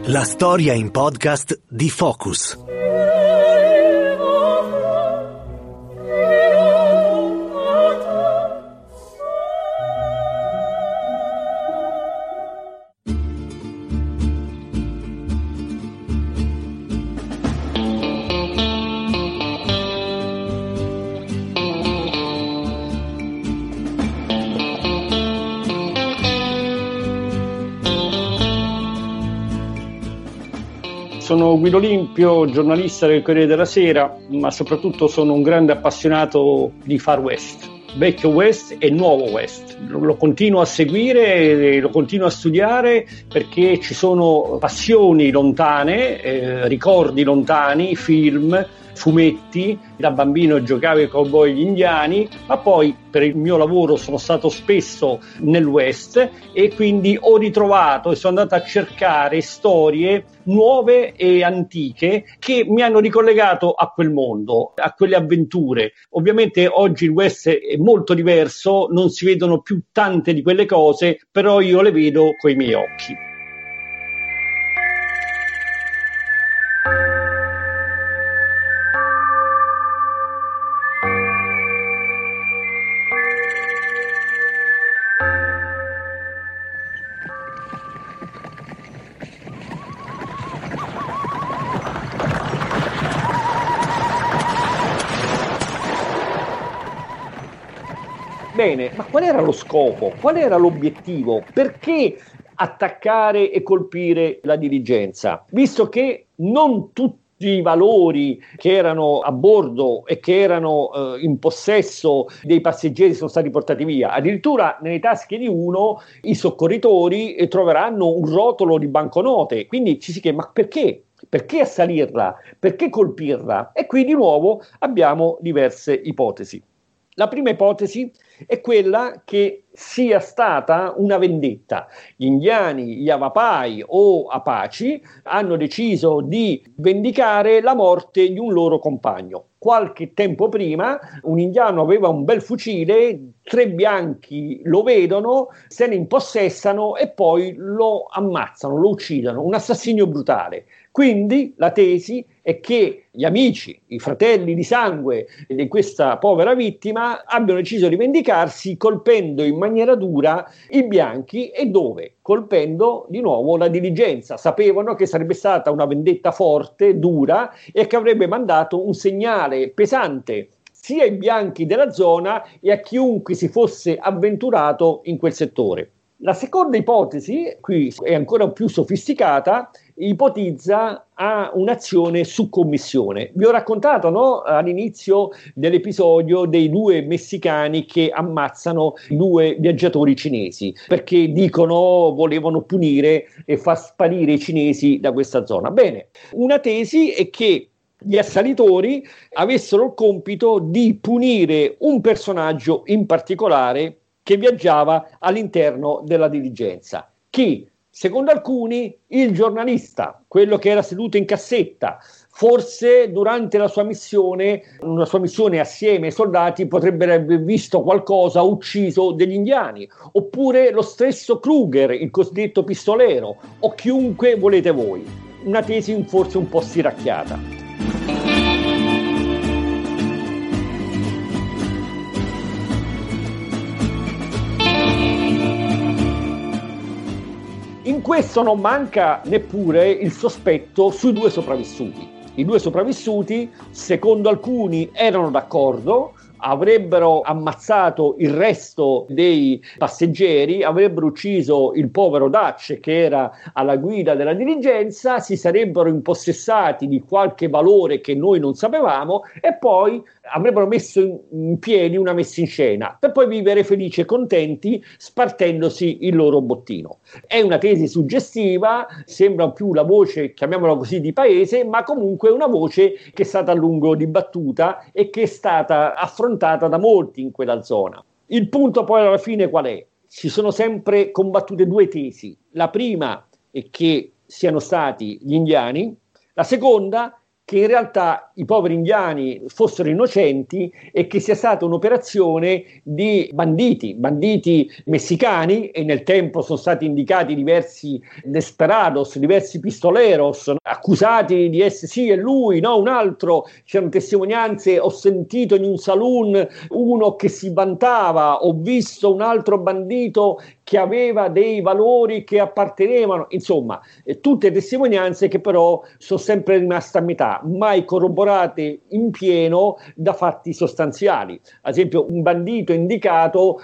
La storia in podcast di Focus. Sono Guido Limpio, giornalista del Corriere della Sera, ma soprattutto sono un grande appassionato di Far West, vecchio West e nuovo West. Lo continuo a seguire, lo continuo a studiare perché ci sono passioni lontane, ricordi lontani, film, fumetti. Da bambino giocavo ai cowboy gli indiani, ma poi per il mio lavoro sono stato spesso nel West e quindi ho ritrovato e sono andato a cercare storie nuove e antiche che mi hanno ricollegato a quel mondo, a quelle avventure. Ovviamente oggi il West è molto diverso, non si vedono più tante di quelle cose, però io le vedo coi miei occhi. Bene, ma qual era lo scopo? Qual era l'obiettivo? Perché attaccare e colpire la diligenza? Visto che non tutti i valori che erano a bordo e che erano in possesso dei passeggeri sono stati portati via. Addirittura nelle tasche di uno i soccorritori troveranno un rotolo di banconote. Quindi ci si chiede, ma perché? Perché assalirla? Perché colpirla? E qui di nuovo abbiamo diverse ipotesi. La prima ipotesi è quella che sia stata una vendetta. Gli indiani, gli Avapai o Apache hanno deciso di vendicare la morte di un loro compagno. Qualche tempo prima un indiano aveva un bel fucile, 3 bianchi lo vedono, se ne impossessano e poi lo ammazzano, lo uccidono, un assassinio brutale. Quindi la tesi è che gli amici, i fratelli di sangue di questa povera vittima abbiano deciso di vendicarsi colpendo in maniera dura i bianchi. E dove? Colpendo di nuovo la diligenza. Sapevano che sarebbe stata una vendetta forte, dura e che avrebbe mandato un segnale pesante sia ai bianchi della zona e a chiunque si fosse avventurato in quel settore. La seconda ipotesi, qui è ancora più sofisticata, ipotizza un'azione su commissione. Vi ho raccontato, no, all'inizio dell'episodio dei 2 messicani che ammazzano 2 viaggiatori cinesi perché dicono volevano punire e far sparire i cinesi da questa zona. Bene, una tesi è che gli assalitori avessero il compito di punire un personaggio in particolare che viaggiava all'interno della diligenza. Chi? Secondo alcuni il giornalista, quello che era seduto in cassetta. Forse durante la sua missione, una sua missione assieme ai soldati, potrebbe aver visto qualcosa, ucciso degli indiani, oppure lo stesso Kruger, il cosiddetto pistolero, o chiunque volete voi. Una tesi forse un po' stiracchiata. In questo non manca neppure il sospetto sui 2 sopravvissuti. I 2 sopravvissuti, secondo alcuni, erano d'accordo, avrebbero ammazzato il resto dei passeggeri, avrebbero ucciso il povero Dutch che era alla guida della diligenza, si sarebbero impossessati di qualche valore che noi non sapevamo e poi avrebbero messo in piedi una messa in scena per poi vivere felici e contenti spartendosi il loro bottino. È una tesi suggestiva, sembra più la voce, chiamiamola così, di paese, ma comunque una voce che è stata a lungo dibattuta e che è stata affrontata da molti in quella zona. Il punto poi alla fine qual è? Si sono sempre combattute 2 tesi. La prima è che siano stati gli indiani, la seconda che in realtà i poveri indiani fossero innocenti e che sia stata un'operazione di banditi messicani, e nel tempo sono stati indicati diversi desperados, diversi pistoleros, accusati di essere sì, è lui, no, un altro. C'erano testimonianze, ho sentito in un saloon uno che si vantava, ho visto un altro bandito che aveva dei valori che appartenevano, insomma, tutte testimonianze che però sono sempre rimaste a metà, mai corroborate in pieno da fatti sostanziali. Ad esempio, un bandito indicato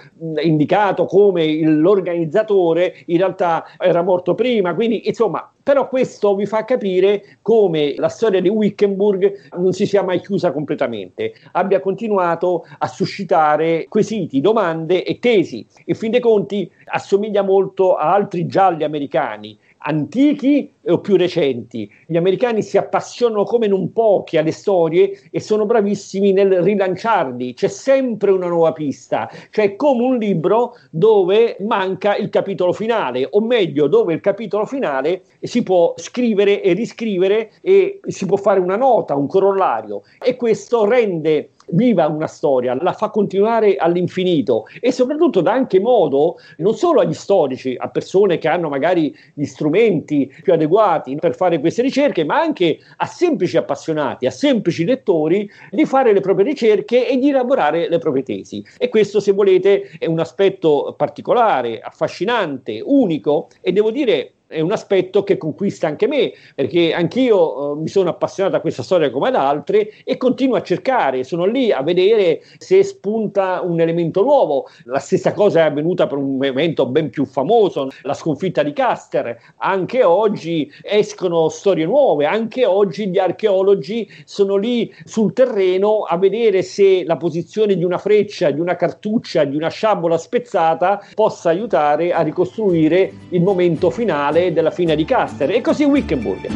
come l'organizzatore in realtà era morto prima, quindi insomma. Però questo vi fa capire come la storia di Wickenburg non si sia mai chiusa completamente, abbia continuato a suscitare quesiti, domande e tesi. In fin dei conti assomiglia molto a altri gialli americani, antichi o più recenti. Gli americani si appassionano come non pochi alle storie e sono bravissimi nel rilanciarli. C'è sempre una nuova pista, cioè come un libro dove manca il capitolo finale, o meglio, dove il capitolo finale si può scrivere e riscrivere e si può fare una nota, un corollario, e questo rende viva una storia, la fa continuare all'infinito e soprattutto dà anche modo non solo agli storici, a persone che hanno magari gli strumenti più adeguati per fare queste ricerche, ma anche a semplici appassionati, a semplici lettori, di fare le proprie ricerche e di elaborare le proprie tesi. E questo, se volete, è un aspetto particolare, affascinante, unico, e devo dire è un aspetto che conquista anche me, perché anch'io mi sono appassionato a questa storia come ad altre e continuo a cercare, sono lì a vedere se spunta un elemento nuovo. La stessa cosa è avvenuta per un evento ben più famoso, la sconfitta di Custer. Anche oggi escono storie nuove, anche oggi gli archeologi sono lì sul terreno a vedere se la posizione di una freccia, di una cartuccia, di una sciabola spezzata possa aiutare a ricostruire il momento finale della fine di Custer, e così Wickenburg.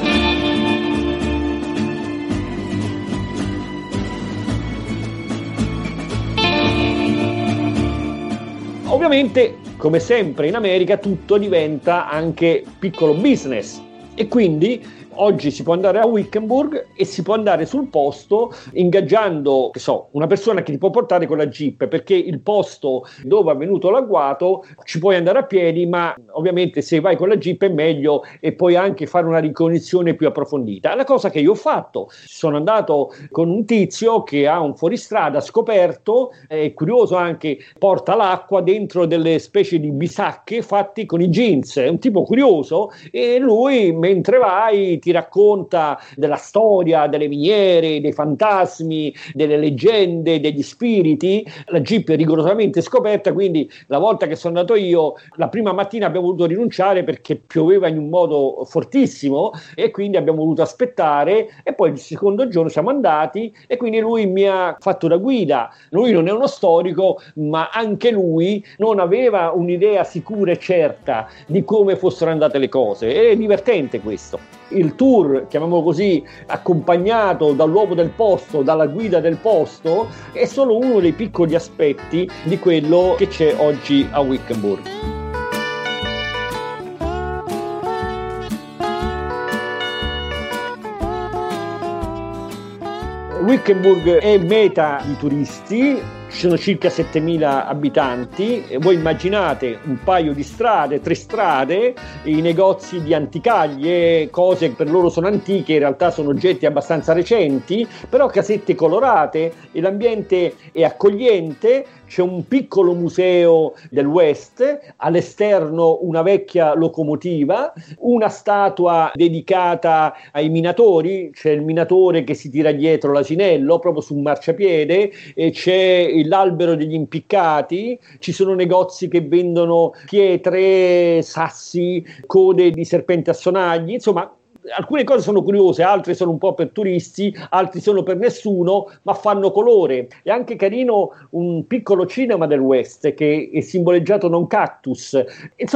Ovviamente, come sempre in America, tutto diventa anche piccolo business, e quindi oggi si può andare a Wickenburg e si può andare sul posto ingaggiando, una persona che ti può portare con la jeep, perché il posto dove è avvenuto l'agguato ci puoi andare a piedi, ma ovviamente se vai con la jeep è meglio e puoi anche fare una ricognizione più approfondita. La cosa che io ho fatto, sono andato con un tizio che ha un fuoristrada scoperto, è curioso anche, porta l'acqua dentro delle specie di bisacche fatti con i jeans, è un tipo curioso, e lui mentre vai ti racconta della storia, delle miniere, dei fantasmi, delle leggende, degli spiriti. La jeep è rigorosamente scoperta, quindi la volta che sono andato io, la prima mattina abbiamo dovuto rinunciare perché pioveva in un modo fortissimo e quindi abbiamo dovuto aspettare, e poi il secondo giorno siamo andati e quindi lui mi ha fatto da guida. Lui non è uno storico, ma anche lui non aveva un'idea sicura e certa di come fossero andate le cose. È divertente questo. Il tour, chiamiamolo così, accompagnato dall'uomo del posto, dalla guida del posto, è solo uno dei piccoli aspetti di quello che c'è oggi a Wickenburg. Wickenburg è meta di turisti, ci sono circa 7.000 abitanti, e voi immaginate un paio di strade, 3 strade, i negozi di anticaglie, cose che per loro sono antiche, in realtà sono oggetti abbastanza recenti, però casette colorate, e l'ambiente è accogliente. C'è un piccolo museo del West, all'esterno una vecchia locomotiva, una statua dedicata ai minatori, c'è il minatore che si tira dietro l'asinello proprio su un marciapiede, e c'è l'albero degli impiccati, ci sono negozi che vendono pietre, sassi, code di serpenti a sonagli, insomma. Alcune cose sono curiose, altre sono un po' per turisti, altri sono per nessuno, ma fanno colore. È anche carino un piccolo cinema del West che è simboleggiato da un cactus. Insomma,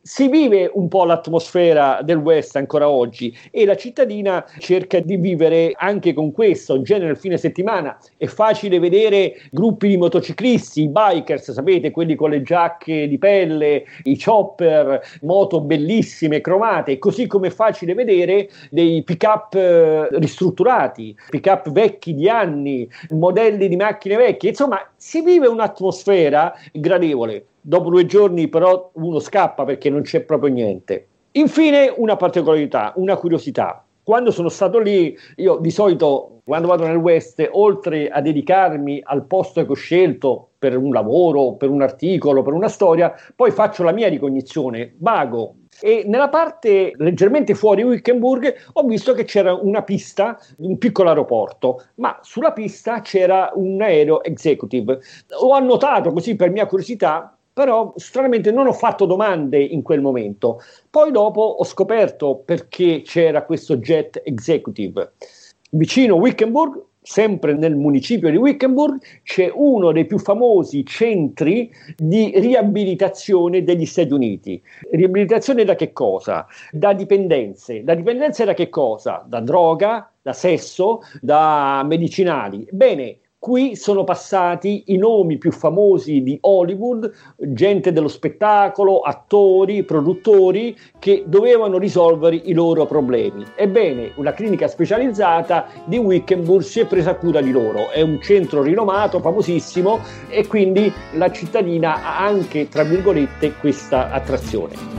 si vive un po' l'atmosfera del West ancora oggi e la cittadina cerca di vivere anche con questo. In genere il fine settimana è facile vedere gruppi di motociclisti, i bikers, sapete, quelli con le giacche di pelle, i chopper, moto bellissime, cromate, così come è facile vedere dei pick-up ristrutturati, pick-up vecchi di anni, modelli di macchine vecchie, insomma si vive un'atmosfera gradevole. Dopo 2 giorni però uno scappa perché non c'è proprio niente. Infine una particolarità, una curiosità. Quando sono stato lì, io di solito quando vado nel West, oltre a dedicarmi al posto che ho scelto per un lavoro, per un articolo, per una storia, poi faccio la mia ricognizione, vago. E nella parte leggermente fuori Wickenburg ho visto che c'era una pista, un piccolo aeroporto, ma sulla pista c'era un aereo executive. Ho annotato così per mia curiosità, però stranamente non ho fatto domande in quel momento. Poi dopo ho scoperto perché c'era questo jet executive. Vicino Wickenburg, sempre nel municipio di Wickenburg, c'è uno dei più famosi centri di riabilitazione degli Stati Uniti. Riabilitazione da che cosa? Da dipendenze. Da dipendenze da che cosa? Da droga, da sesso, da medicinali. Bene, qui sono passati i nomi più famosi di Hollywood, gente dello spettacolo, attori, produttori che dovevano risolvere i loro problemi. Ebbene, una clinica specializzata di Wickenburg si è presa cura di loro. È un centro rinomato, famosissimo, e quindi la cittadina ha anche, tra virgolette, questa attrazione.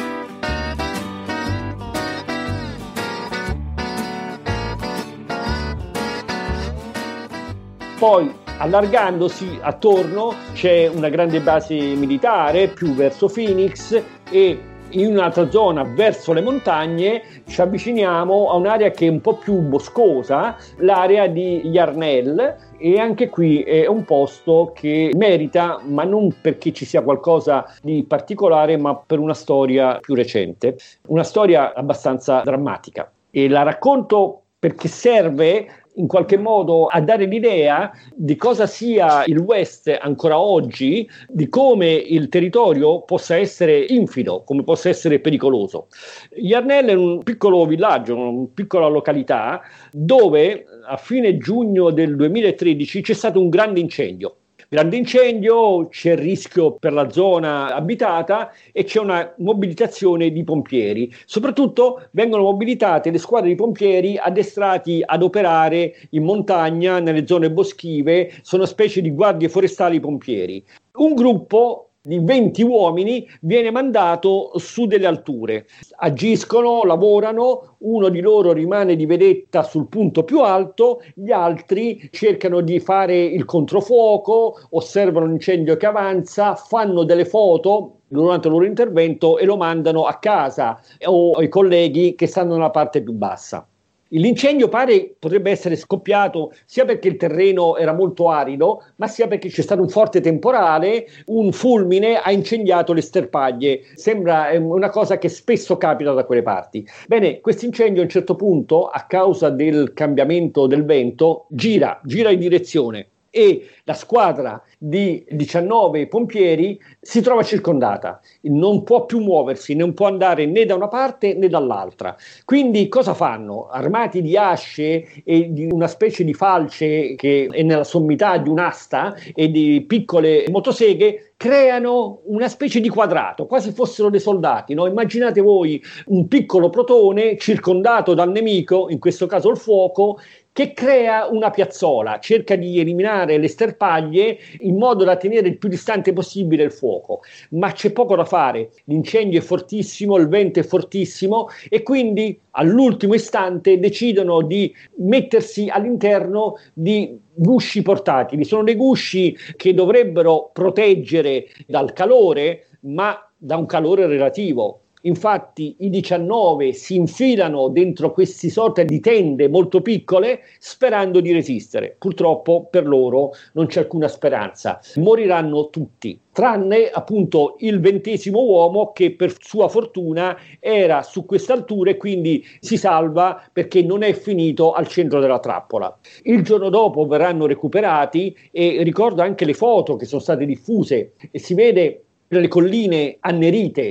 Poi, allargandosi attorno, c'è una grande base militare più verso Phoenix e in un'altra zona verso le montagne ci avviciniamo a un'area che è un po' più boscosa, l'area di Yarnell, e anche qui è un posto che merita, ma non perché ci sia qualcosa di particolare, ma per una storia più recente, una storia abbastanza drammatica. E la racconto perché serve in qualche modo a dare l'idea di cosa sia il West ancora oggi, di come il territorio possa essere infido, come possa essere pericoloso. Yarnell è un piccolo villaggio, una piccola località dove a fine giugno del 2013 c'è stato un grande incendio. Grande incendio, c'è il rischio per la zona abitata e c'è una mobilitazione di pompieri. Soprattutto vengono mobilitate le squadre di pompieri addestrati ad operare in montagna, nelle zone boschive, sono specie di guardie forestali pompieri. Un gruppo di 20 uomini viene mandato su delle alture, agiscono, lavorano, uno di loro rimane di vedetta sul punto più alto, gli altri cercano di fare il controfuoco, osservano l'incendio che avanza, fanno delle foto durante il loro intervento e lo mandano a casa o ai colleghi che stanno nella parte più bassa. L'incendio potrebbe essere scoppiato sia perché il terreno era molto arido, ma sia perché c'è stato un forte temporale, un fulmine ha incendiato le sterpaglie. Sembra una cosa che spesso capita da quelle parti. Bene, questo incendio a un certo punto, a causa del cambiamento del vento, gira in direzione e la squadra di 19 pompieri si trova circondata, non può più muoversi, non può andare né da una parte né dall'altra. Quindi cosa fanno? Armati di asce e di una specie di falce che è nella sommità di un'asta e di piccole motoseghe, creano una specie di quadrato, quasi fossero dei soldati, no? Immaginate voi un piccolo protone circondato dal nemico, in questo caso il fuoco, che crea una piazzola, cerca di eliminare le sterpaglie in modo da tenere il più distante possibile il fuoco, ma c'è poco da fare, l'incendio è fortissimo, il vento è fortissimo e quindi all'ultimo istante decidono di mettersi all'interno di gusci portatili. Sono dei gusci che dovrebbero proteggere dal calore, ma da un calore relativo. Infatti i 19 si infilano dentro queste sorte di tende molto piccole sperando di resistere. Purtroppo per loro non c'è alcuna speranza, moriranno tutti, tranne appunto il 20° uomo che per sua fortuna era su queste alture e quindi si salva perché non è finito al centro della trappola. Il giorno dopo verranno recuperati e ricordo anche le foto che sono state diffuse e si vede le colline annerite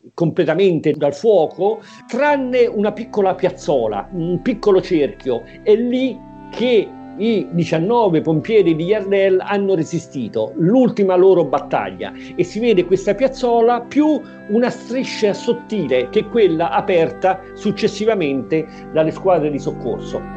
completamente dal fuoco, tranne una piccola piazzola, un piccolo cerchio. È lì che i 19 pompieri di Yarnell hanno resistito l'ultima loro battaglia, e si vede questa piazzola più una striscia sottile che è quella aperta successivamente dalle squadre di soccorso.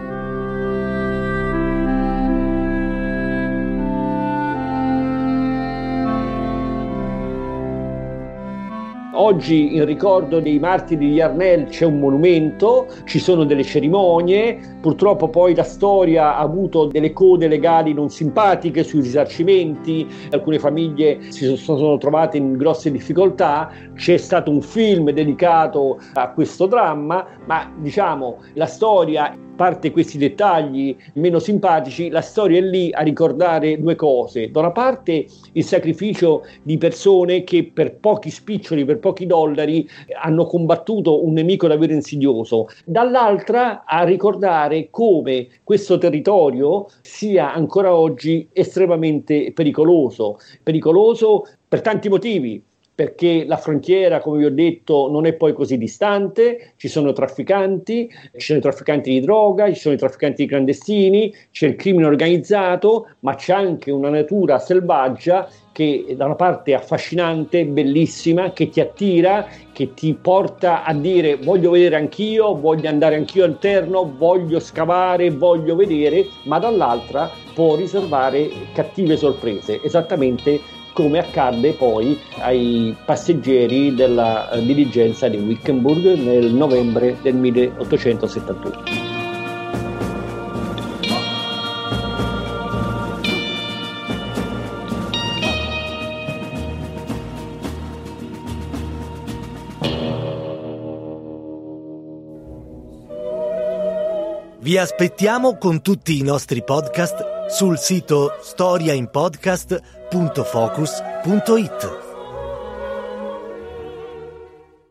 Oggi in ricordo dei martiri di Yarnell c'è un monumento, ci sono delle cerimonie, purtroppo poi la storia ha avuto delle code legali non simpatiche sui risarcimenti, alcune famiglie si sono trovate in grosse difficoltà, c'è stato un film dedicato a questo dramma, ma diciamo la storia, a parte questi dettagli meno simpatici, la storia è lì a ricordare due cose: da una parte il sacrificio di persone che per pochi spiccioli, per pochi dollari hanno combattuto un nemico davvero insidioso, dall'altra a ricordare come questo territorio sia ancora oggi estremamente pericoloso per tanti motivi. Perché la frontiera, come vi ho detto, non è poi così distante, ci sono trafficanti di droga, ci sono i trafficanti clandestini, c'è il crimine organizzato, ma c'è anche una natura selvaggia che da una parte è affascinante, bellissima, che ti attira, che ti porta a dire voglio vedere anch'io, voglio andare anch'io all'interno, voglio scavare, voglio vedere, ma dall'altra può riservare cattive sorprese, esattamente come accadde poi ai passeggeri della diligenza di Wickenburg nel novembre del 1871. Vi aspettiamo con tutti i nostri podcast sul sito storiainpodcast.focus.it.